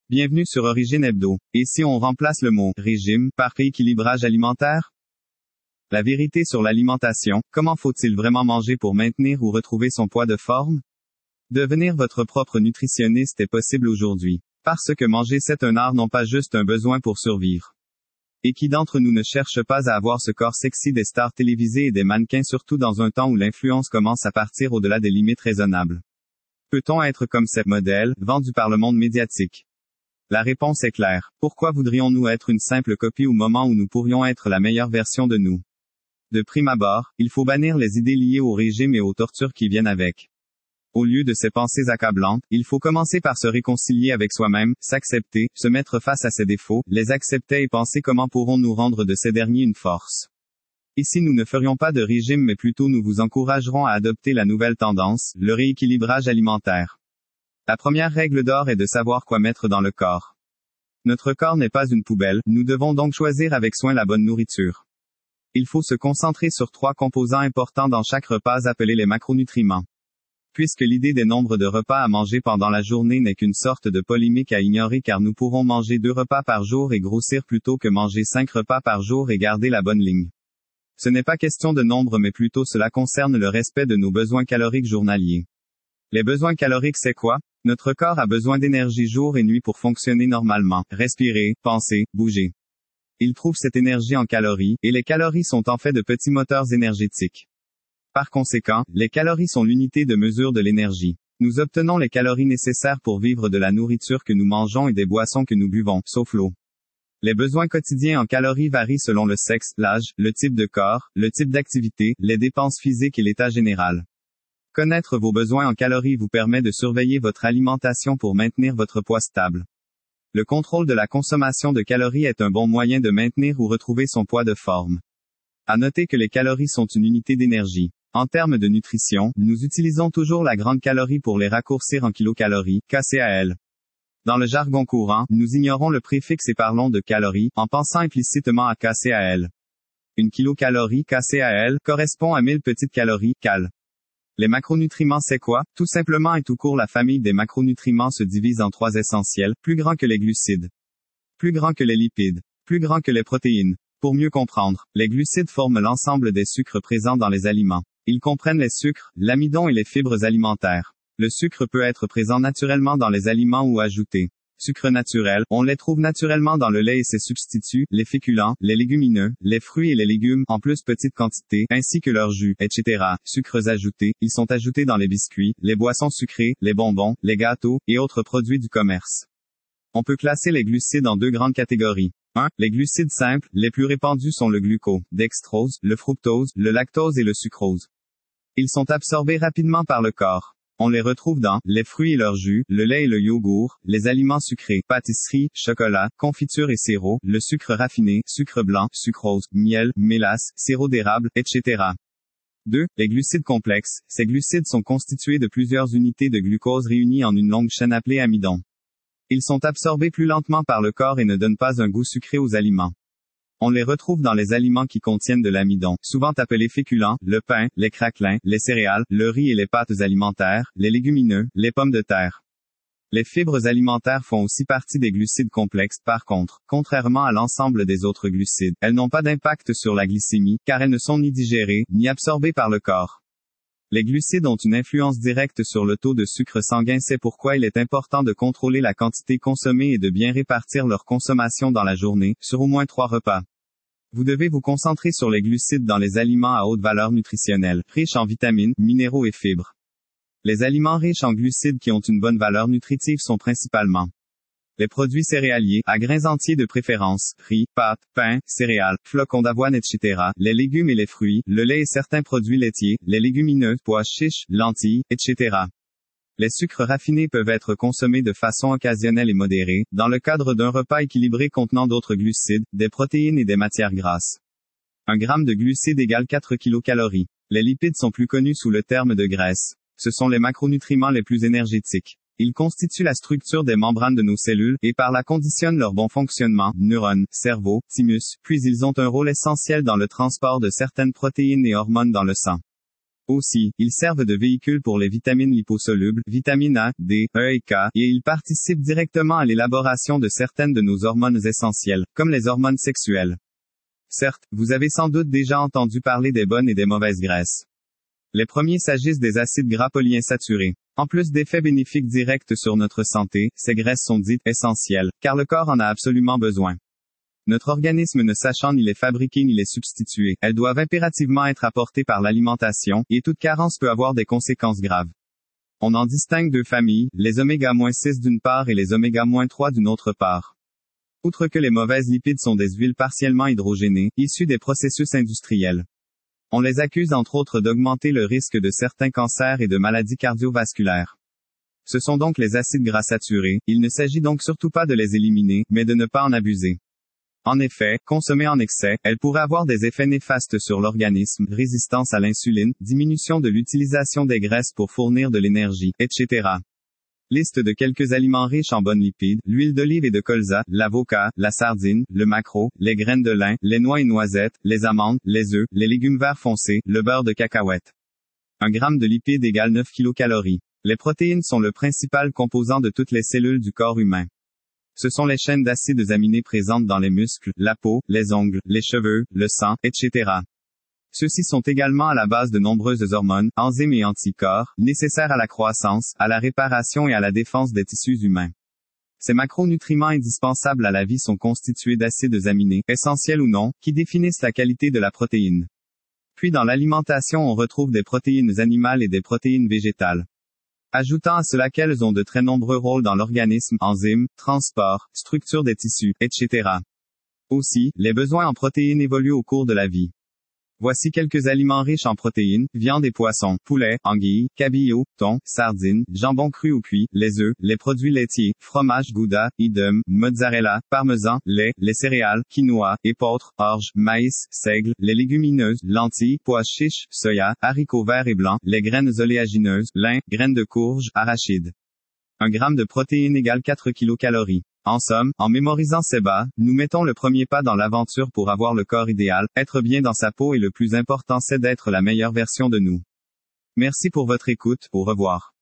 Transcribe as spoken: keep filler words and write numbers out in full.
Bienvenue sur Origine Hebdo. Et si on remplace le mot « régime » par « rééquilibrage alimentaire » ? La vérité sur l'alimentation, comment faut-il vraiment manger pour maintenir ou retrouver son poids de forme ? Devenir votre propre nutritionniste est possible aujourd'hui. Parce que manger c'est un art, non pas juste un besoin pour survivre. Et qui d'entre nous ne cherche pas à avoir ce corps sexy des stars télévisées et des mannequins, surtout dans un temps où l'influence commence à partir au-delà des limites raisonnables? Peut-on être comme ces modèles, vendus par le monde médiatique? La réponse est claire. Pourquoi voudrions-nous être une simple copie au moment où nous pourrions être la meilleure version de nous? De prime abord, il faut bannir les idées liées au régime et aux tortures qui viennent avec. Au lieu de ces pensées accablantes, il faut commencer par se réconcilier avec soi-même, s'accepter, se mettre face à ses défauts, les accepter et penser comment pourrons-nous rendre de ces derniers une force. Ici nous ne ferions pas de régime mais plutôt nous vous encouragerons à adopter la nouvelle tendance, le rééquilibrage alimentaire. La première règle d'or est de savoir quoi mettre dans le corps. Notre corps n'est pas une poubelle, nous devons donc choisir avec soin la bonne nourriture. Il faut se concentrer sur trois composants importants dans chaque repas appelés les macronutriments. Puisque l'idée des nombres de repas à manger pendant la journée n'est qu'une sorte de polémique à ignorer car nous pourrons manger deux repas par jour et grossir plutôt que manger cinq repas par jour et garder la bonne ligne. Ce n'est pas question de nombre mais plutôt cela concerne le respect de nos besoins caloriques journaliers. Les besoins caloriques c'est quoi? Notre corps a besoin d'énergie jour et nuit pour fonctionner normalement, respirer, penser, bouger. Il trouve cette énergie en calories, et les calories sont en fait de petits moteurs énergétiques. Par conséquent, les calories sont l'unité de mesure de l'énergie. Nous obtenons les calories nécessaires pour vivre de la nourriture que nous mangeons et des boissons que nous buvons, sauf l'eau. Les besoins quotidiens en calories varient selon le sexe, l'âge, le type de corps, le type d'activité, les dépenses physiques et l'état général. Connaître vos besoins en calories vous permet de surveiller votre alimentation pour maintenir votre poids stable. Le contrôle de la consommation de calories est un bon moyen de maintenir ou retrouver son poids de forme. À noter que les calories sont une unité d'énergie. En termes de nutrition, nous utilisons toujours la grande calorie pour les raccourcir en kilocalories, K C A L. Dans le jargon courant, nous ignorons le préfixe et parlons de calories, en pensant implicitement à K C A L. Une kilocalorie, K C A L, correspond à mille petites calories, cal. Les macronutriments c'est quoi? Tout simplement et tout court la famille des macronutriments se divise en trois essentiels, plus grands que les glucides, plus grands que les lipides, plus grands que les protéines. Pour mieux comprendre, les glucides forment l'ensemble des sucres présents dans les aliments. Ils comprennent les sucres, l'amidon et les fibres alimentaires. Le sucre peut être présent naturellement dans les aliments ou ajouté. Sucre naturel, on les trouve naturellement dans le lait et ses substituts, les féculents, les légumineux, les fruits et les légumes, en plus petite quantité, ainsi que leur jus, et cetera. Sucres ajoutés, ils sont ajoutés dans les biscuits, les boissons sucrées, les bonbons, les gâteaux, et autres produits du commerce. On peut classer les glucides en deux grandes catégories. un. Les glucides simples, les plus répandus sont le glucose, dextrose, le fructose, le lactose et le sucrose. Ils sont absorbés rapidement par le corps. On les retrouve dans les fruits et leurs jus, le lait et le yogourt, les aliments sucrés, pâtisserie, chocolat, confiture et sirop, le sucre raffiné, sucre blanc, sucrose, miel, mélasse, sirop d'érable, et cetera. deux. Les glucides complexes. Ces glucides sont constitués de plusieurs unités de glucose réunies en une longue chaîne appelée amidon. Ils sont absorbés plus lentement par le corps et ne donnent pas un goût sucré aux aliments. On les retrouve dans les aliments qui contiennent de l'amidon, souvent appelés féculents, le pain, les craquelins, les céréales, le riz et les pâtes alimentaires, les légumineux, les pommes de terre. Les fibres alimentaires font aussi partie des glucides complexes, par contre, contrairement à l'ensemble des autres glucides, elles n'ont pas d'impact sur la glycémie, car elles ne sont ni digérées, ni absorbées par le corps. Les glucides ont une influence directe sur le taux de sucre sanguin, c'est pourquoi il est important de contrôler la quantité consommée et de bien répartir leur consommation dans la journée, sur au moins trois repas. Vous devez vous concentrer sur les glucides dans les aliments à haute valeur nutritionnelle, riches en vitamines, minéraux et fibres. Les aliments riches en glucides qui ont une bonne valeur nutritive sont principalement les produits céréaliers, à grains entiers de préférence, riz, pâtes, pain, céréales, flocons d'avoine et cetera, les légumes et les fruits, le lait et certains produits laitiers, les légumineux, pois chiches, lentilles, et cetera. Les sucres raffinés peuvent être consommés de façon occasionnelle et modérée, dans le cadre d'un repas équilibré contenant d'autres glucides, des protéines et des matières grasses. Un gramme de glucides égale quatre kilocalories. Les lipides sont plus connus sous le terme de graisse. Ce sont les macronutriments les plus énergétiques. Ils constituent la structure des membranes de nos cellules, et par là conditionnent leur bon fonctionnement, neurones, cerveau, thymus, puis ils ont un rôle essentiel dans le transport de certaines protéines et hormones dans le sang. Aussi, ils servent de véhicule pour les vitamines liposolubles, vitamines A, D, E et K, et ils participent directement à l'élaboration de certaines de nos hormones essentielles, comme les hormones sexuelles. Certes, vous avez sans doute déjà entendu parler des bonnes et des mauvaises graisses. Les premiers s'agissent des acides gras polyinsaturés. En plus d'effets bénéfiques directs sur notre santé, ces graisses sont dites essentielles, car le corps en a absolument besoin. Notre organisme ne sachant ni les fabriquer ni les substituer, elles doivent impérativement être apportées par l'alimentation, et toute carence peut avoir des conséquences graves. On en distingue deux familles, les oméga six d'une part et les oméga trois d'une autre part. Outre que les mauvaises lipides sont des huiles partiellement hydrogénées, issues des processus industriels. On les accuse entre autres d'augmenter le risque de certains cancers et de maladies cardiovasculaires. Ce sont donc les acides gras saturés, il ne s'agit donc surtout pas de les éliminer, mais de ne pas en abuser. En effet, consommées en excès, elles pourraient avoir des effets néfastes sur l'organisme, résistance à l'insuline, diminution de l'utilisation des graisses pour fournir de l'énergie, et cetera. Liste de quelques aliments riches en bonnes lipides, l'huile d'olive et de colza, l'avocat, la sardine, le maquereau, les graines de lin, les noix et noisettes, les amandes, les œufs, les légumes verts foncés, le beurre de cacahuète. Un gramme de lipides égale neuf kilocalories. Les protéines sont le principal composant de toutes les cellules du corps humain. Ce sont les chaînes d'acides aminés présentes dans les muscles, la peau, les ongles, les cheveux, le sang, et cetera. Ceux-ci sont également à la base de nombreuses hormones, enzymes et anticorps, nécessaires à la croissance, à la réparation et à la défense des tissus humains. Ces macronutriments indispensables à la vie sont constitués d'acides aminés, essentiels ou non, qui définissent la qualité de la protéine. Puis dans l'alimentation on retrouve des protéines animales et des protéines végétales. Ajoutant à cela qu'elles ont de très nombreux rôles dans l'organisme, enzymes, transport, structure des tissus, et cetera. Aussi, les besoins en protéines évoluent au cours de la vie. Voici quelques aliments riches en protéines, viande et poissons, poulet, anguilles, cabillaud, thon, sardines, jambon cru ou cuit, les œufs, les produits laitiers, fromage Gouda, idem, mozzarella, parmesan, lait, les céréales, quinoa, épeautre, orge, maïs, seigle, les légumineuses, lentilles, pois chiches, soya, haricots verts et blancs, les graines oléagineuses, lin, graines de courge, arachides. Un gramme de protéines égale quatre kilocalories. En somme, en mémorisant ces bas, nous mettons le premier pas dans l'aventure pour avoir le corps idéal, être bien dans sa peau et le plus important c'est d'être la meilleure version de nous. Merci pour votre écoute, au revoir.